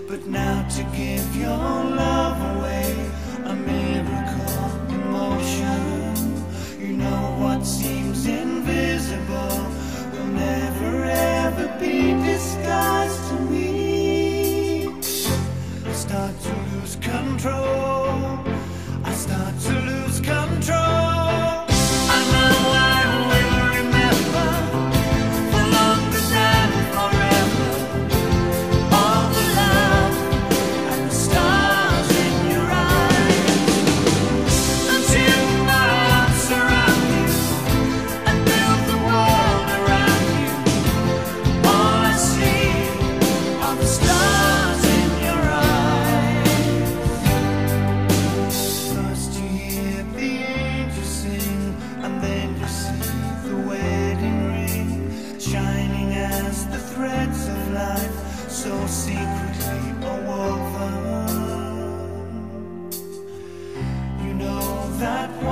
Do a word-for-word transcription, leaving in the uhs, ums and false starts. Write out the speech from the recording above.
But now to give your love away, a miracle emotion. You know what seems invisible will never ever be disguised to me. I start to lose control. I start to lose control. I know I will remember for longer than forever all the love and the stars in your eyes. Until my arms surround you and build the world around you, all I see are the stars in your eyes. First you hear the angels sing, and then you see the wedding ring shining as the threads of life so secretly awoven. You know that